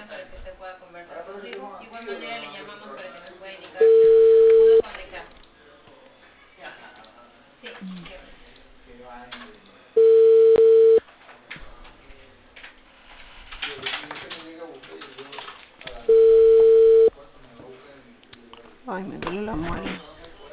Ay, me duele la muela.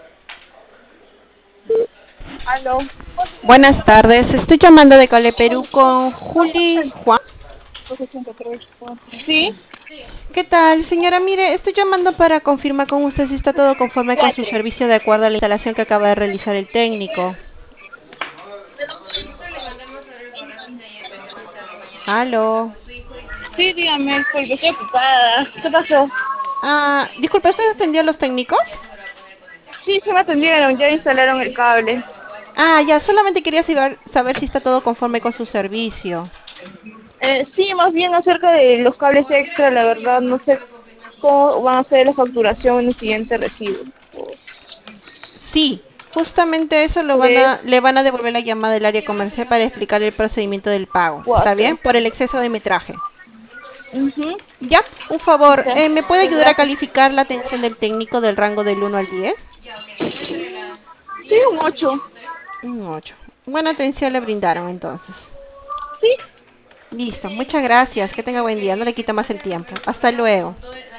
Aló. Buenas tardes, estoy llamando de Cole Perú con Juli Juan. 283. Sí, ¿Qué tal, señora? Mire, estoy llamando para confirmar con usted si está todo conforme con su 4. servicio de acuerdo a la instalación que acaba de realizar el técnico. Aló. Sí, dígame, disculpe, estoy ocupada. ¿Qué pasó? Disculpe, ¿usted atendió a los técnicos? Sí, se me atendieron, ya instalaron el cable. Ya, solamente quería saber si está todo conforme con su servicio. Sí, más bien acerca de los cables extra, la verdad, no sé cómo van a ser la facturación en el siguiente recibo. Sí, justamente eso Tres, le van a devolver la llamada del área comercial para explicar el procedimiento del pago. ¿Está bien? 4. Por el exceso de metraje. Ujú. Ya, un favor, Ya, ¿me puede ya, ayudar a gracias. calificar la atención del técnico del rango del 1 al 10? Sí, un 8. Un 8. Buena atención le brindaron entonces. Sí. Listo, muchas gracias. Que tenga buen día. No le quito más el tiempo. Hasta luego.